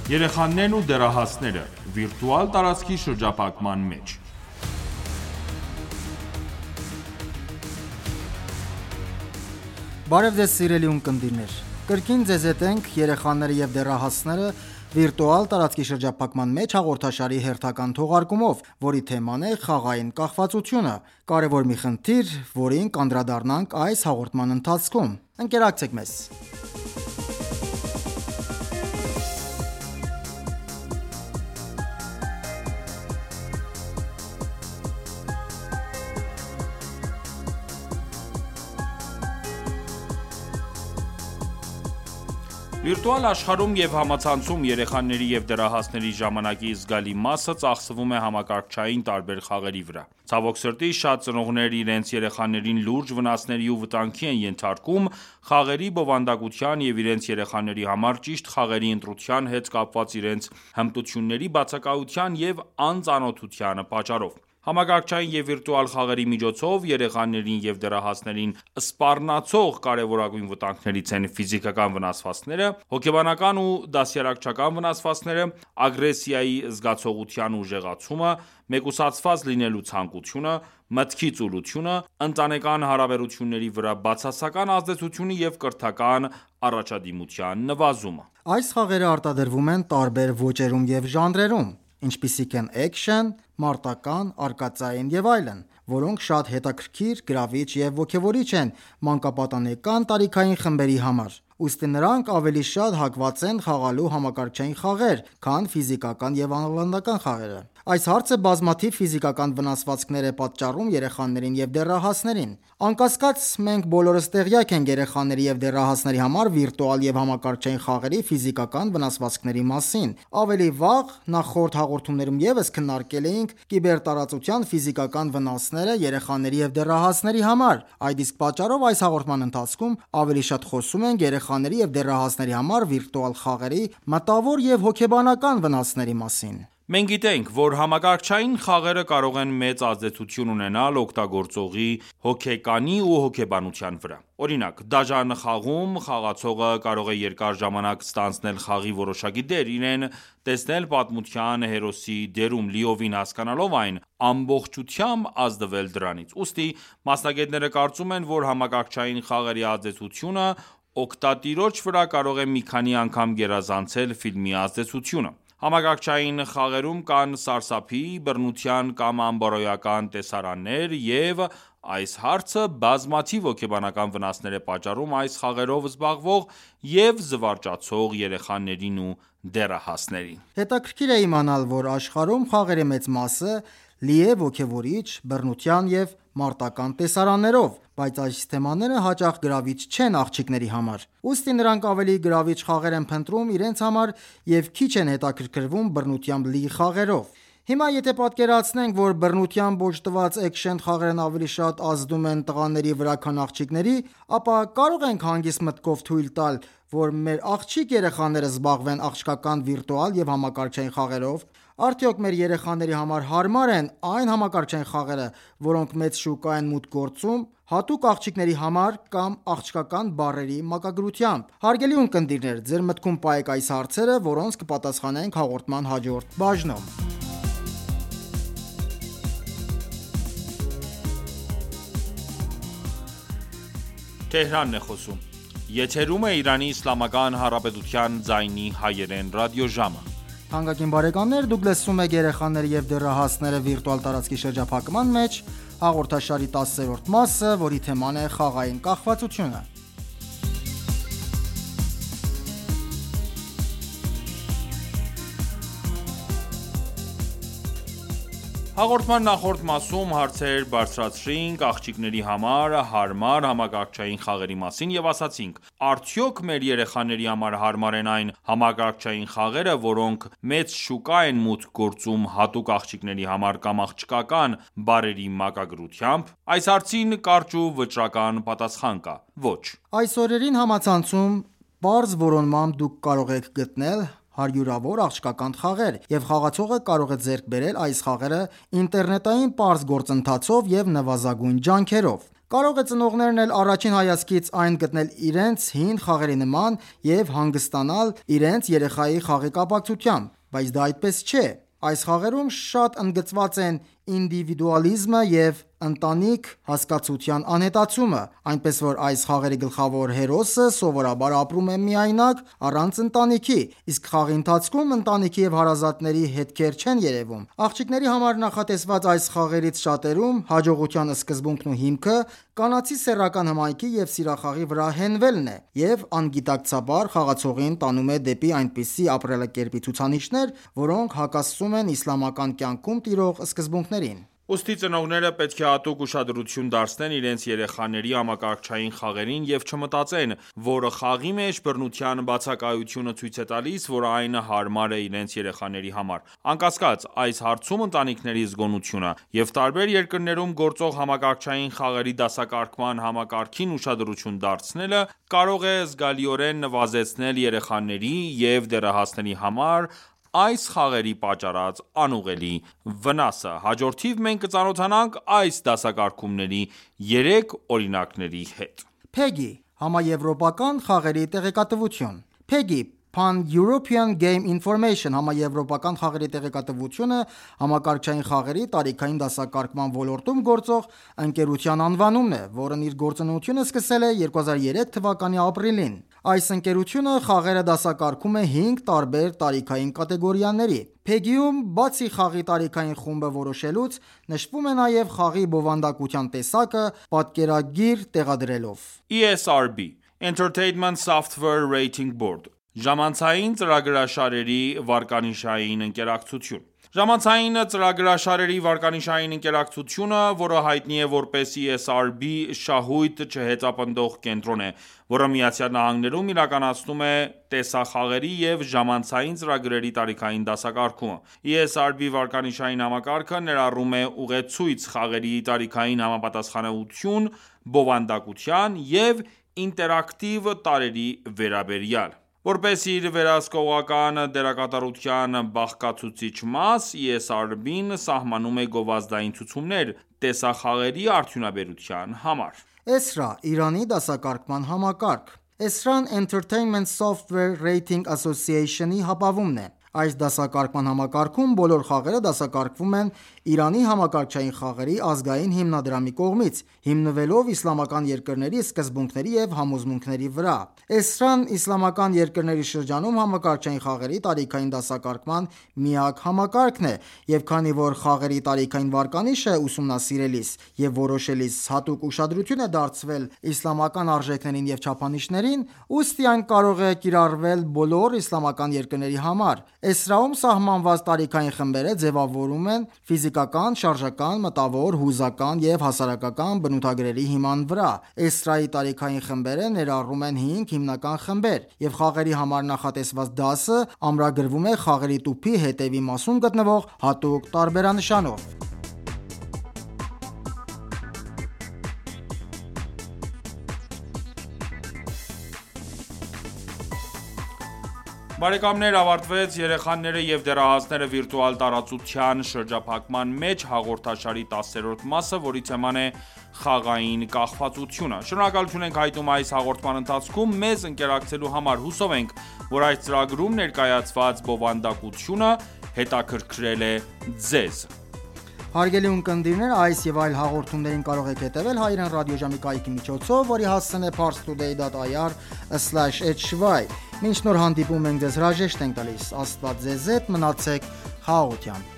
Երեխաներն ու դեռահասները՝ վիրտուալ տարածքի շրջափակման մեջ։ Բարև ձեզ սիրելի ունկնդիրներ: Կրկին ձեզ հետ ենք «Երեխաները և դեռահասները վիրտուալ տարածքի շրջափակման մեջ» հաղորդաշարի հերթական թողարկումով, որի թեման է խաղային կախվածությունը: Կարևոր մի խնդիր, որին կանդրադառնանք այս հաղորդման ընթացքում: Ընկերակցեք մեզ: Վիրտուալ աշխարհում և համացանցում երեխաների և դեռահասների ժամանակի զգալի մասը ծախսվում է համակարգչային տարբեր խաղերի վրա: Ցավոք սրտի, շատ ծնողներ իրենց երեխաներին լուրջ վնասների ու վտանգի են ենթարկում խաղերի բովանդակության և իրենց երեխաների համար ճիշտ խաղերի ընտրության հետ կապված իրենց հմտությունների բացակայության և անծանոթության պատճառով: Համակարգչային և վիրտուալ խաղերի միջոցով երեխաներին և դեռահասներին սպառնացող կարևորագույն վտանգներից են ֆիզիկական վնասվածքները, հոգեբանական ու դաստիարակչական վնասվածքները, ագրեսիայի զգացողության ուժեղացումը, մեկուսացված լինելու ցանկությունը, մտքի ծուլությունը, ընտանեկան հարաբերությունների վրա բացասական ազդեցությունը և կրթական առաջադիմության նվազումը: Այս խաղերը արտադրվում են տարբեր ոճերում և ժանրերում, ինչպիսիք են էքշն, մարտական, արկածային և այլն, որոնք շատ հետաքրքիր, գրավիչ և ոգևորիչ են մանկապատանեկան տարիքային խմբերի համար: Ուստի նրանք ավելի շատ հակված են խաղալու համակարգչային խաղեր, քան ֆիզիկական և ավանդական խաղերը: Այս հարցը բազմաթիվ ֆիզիկական վնասվածքներ է պատճառում երեխաներին և դեռահասներին: Անկասկած, մենք բոլորս տեղյակ ենք երեխաների և դեռահասների համար վիրտուալ և համակարգչային խաղերի ֆիզիկական վնասվածքների մասին: Ավելի վաղ, նախորդ հաղորդումներում ևս քննարկել էինք կիբերտարածության ֆիզիկական վնասները երեխաների և դեռահասների համար: Այդ իսկ պատճառով այս հաղորդման ընթացքում ավելի շատ խոսում ենք երեխաների և դեռահասների համար վիրտուալ խաղերի մտավոր և հոգեբանական վնասների մասին: Մենք գիտենք, որ համակարգչային խաղերը կարող են մեծ ազդեցություն ունենալ օգտագործողի հոգեկանի ու հոգեբանության վրա: Օրինակ, դաժան խաղում խաղացողը կարող է երկար ժամանակ ստանձնել խաղի որոշակի դեր, իրեն տեսնել պատմության հերոսի դերում, լիովին հասկանալով այն, ամբողջությամբ ազդվել դրանից: Ուստի մասնագետները կարծում են, որ համակարգչային խաղերի ազդեցությունը օգտատիրոջ վրա կարող է մի քանի անգամ գերազանցել ֆիլմի ազդեցությունը: Համակարգչային խաղերում կան սարսափի, բռնության կամ անբարոյական տեսարաններ և այս հարցը բազմաթիվ հոգեբանական վնասներ է պատճառում այս խաղերով զբաղվող և զվարճացող երեխաներին ու դեռահասներին: Հետաքրքիր է իմանալ, որ աշխարհում խաղերի մեծ մասը լի է ոգևորիչ, բռնության և մարտական տեսարաններով, բայց այս թեմաները հաճախ գրավիչ չեն աղջիկների համար: Ուստի նրանք ավելի գրավիչ խաղեր են փնտրում իրենց համար և քիչ են հետաքրքրվում բռնությամբ լի խաղերով: Հիմա եթե պատկերացնենք, որ բռնությամբ օժտված էքշն խաղերն ավելի շատ ազդում են տղաների վրա, քան աղջիկների, ապա կարո՞ղ ենք հանգիստ մտքով թույլ տալ, որ մեր աղջիկ երեխաները զբաղվեն աղջկական վիրտուալ և համակարգչային խաղերով: Արդյոք մեր երեխաների համար հարմար են այն համակարգչային խաղերը, որոնք մեծ շուկա են մուտք գործում, հատուկ աղջիկների համար կամ աղջկական բառերի մակագրությամբ: Հարգելի ունկնդիրներ, ձեր մտքում պահեք այս հարցերը, որոնց կպատասխանենք հաղորդման հաջորդ բաժնում: Հաղորդման նախորդ մասում հարցեր բարձրացրինք աղջիկների համար հարմար համակարգչային խաղերի մասին և ասացինք. Արդյոք մեր երեխաների համար հարմար են այն համակարգչային խաղերը, որոնք մեծ շուկա են մուտք գործում հատուկ աղջիկների համար կամ աղջկական բառերի մակագրությամբ: Այս հարցին կարճ ու վճռական պատասխան կա՝ ոչ: Այս օրերին համացանցում պարզ որոնմամբ դուք կարող եք գտնել հարյուրավոր աղջկական խաղեր և խաղացողը կարող է ձեռք բերել այս խաղերը ինտերնետային պարզ գործընթացով և նվազագույն ջանքերով: Կարող է ծնողներն էլ առաջին հայացքից այն գտնել իրենց հին խաղերի նման և հանգստանալ իրենց երեխայի խաղի կապակցությամբ, բայց դա այդպես չէ: Այս խաղերում շատ ընդգծված են ինդիվիդուալիզմը և ընտանիք հասկացության անհետացումը, այնպես որ այս խաղերի գլխավոր հերոսը սովորաբար ապրում է միայնակ, առանց ընտանիքի, իսկ խաղի ընթացքում ընտանիքի և հարազատների հետքեր չեն երևում: Աղջիկների համար նախատեսված այս խաղերից շատերում հաջողության սկզբունքն ու հիմքը կանացի սեռական հմայքի և սիրախաղի վրա հենվելն է և անգիտակցաբար խաղացողին տանում է դեպի այնպիսի ապրելակերպի ցուցանիշներ, որոնք հակասում են իսլամական կյանքում տիրող սկզբունքներին: Ուստի ծնողները պետք է հատուկ ուշադրություն դարձնեն իրենց երեխաների համակարգչային խաղերին և չմտածեն, որ խաղի մեջ բռնության բացակայությունը ցույց է տալիս, որ այն հարմար է իրենց երեխաների համար: Անկասկած, այս հարցում ընտանիքների զգոնությունը և տարբեր երկրներում գործող համակարգչային խաղերի դասակարգման համակարգին ուշադրություն դարձնելը կարող է զգալիորեն նվազեցնել երեխաների և դեռահասների համար այս խաղերի պատճառած անուղղելի վնասը: Հաջորդիվ մենք կծանոթանանք այս դասակարգումների 3 օրինակների հետ: PEGI համաեվրոպական խաղերի տեղեկատվություն PEGI Pan-European Game Information համաեվրոպական խաղերի տեղեկատվությունը համակարգչային խաղերի տարիքային դասակարգման ոլորտում գործող ընկերության անվանումն է, որն իր գործունեությունը սկսել է 2003 թվականի ապրիլին: Այս ընկերությունը խաղերը դասակարգում է 5 տարբեր տարիքային կատեգորիաների: PEGI-ում, բացի խաղի տարիքային խումբը որոշելուց, նշվում է նաև խաղի բովանդակության տեսակը պատկերագիր տեղադրելով: ESRB Entertainment Software Rating Board ժամանցային ծրագրաշարերի վարկանիշային ընկերակցություն: Ժամանցային ծրագրաշարերի վարկանիշային ընկերակցությունը, որը հայտնի է որպես ESRB, շահույթ չհետապնդող կենտրոն է, որը ԱՄՆ-ում իրականացնում է տեսախաղերի և ժամանցային ծրագրերի տարիքային դասակարգումը: ESRB վարկանիշային համակարգը ներառում է ուղեցույց խաղերի տարիքային համապատասխանություն բովանդակության և ինտերակտիվ տարրերի վերաբերյալ: Որպես իր վերահսկողական դերակատարության բաղկացուցիչ մաս, ESRB-ն սահմանում է գովազդային ցուցումներ տեսախաղերի արդյունաբերության համար: ESRA Իրանի դասակարգման համակարգ ESRA-ն Entertainment Software Rating Association-ի ապավումն է: Այս դասակարգման համակարգում բոլոր խաղերը դասակարգվում են Իրանի համակարգչային խաղերի ազգային հիմնադրամի կողմից, հիմնվելով իսլամական երկրների սկզբունքների և համոզմունքների վրա: ESRA-ն իսլամական երկրների շրջանում համակարգչային խաղերի տարիքային դասակարգման միակ համակարգն է, և քանի որ խաղերի տարիքային վարկանիշը ուսումնասիրելիս և որոշելիս հատուկ ուշադրություն է դարձվել իսլամական արժեքներին և չափանիշներին, ուստի այն կարող է կիրառվել բոլոր իսլամական երկրների համար: ESRA-ում սահմանված տարիքային խմբերը ձևավորվում են ֆիզիկական, շարժական, մտավոր, հուզական և հասարակական բնութագրերի հիման վրա: ESRA-ի տարիքային խմբերը ներառում են 5 հիմնական խմբեր, և խաղերի համար նախատեսված դասը ամրագրվում է խաղերի տուփի հետևի մասում գտնվող հատուկ տարբերանշանով: Բարեկամներ ավարտվեց «Երեխաները և դեռահասները վիրտուալ տարածության շրջափակման մեջ» հաղորդաշարի 10-րդ մասը, որի թեման է խաղային կախվածությունը: Շնորհակալություն ենք հայտնում այս հաղորդման ընթացքում մեզ ընկերակցելու համար: Հուսով ենք, որ այս ծրագրում ներկայացված բովանդակությունը հետաքրքրել է Ձեզ: Հարգելի ունկնդիրներ, այս և այլ հաղորդումներին կարող եք հետևել Հայրեն ռադիոժամի կայքի միջոցով, որի հասցեն է parstoday.ir/hy: Մինչ նոր հանդիպում ենք Ձեզ հրաժեշտ ենք տալիս: Աստված Ձեզ հետ, մնացեք խաղաղությամբ: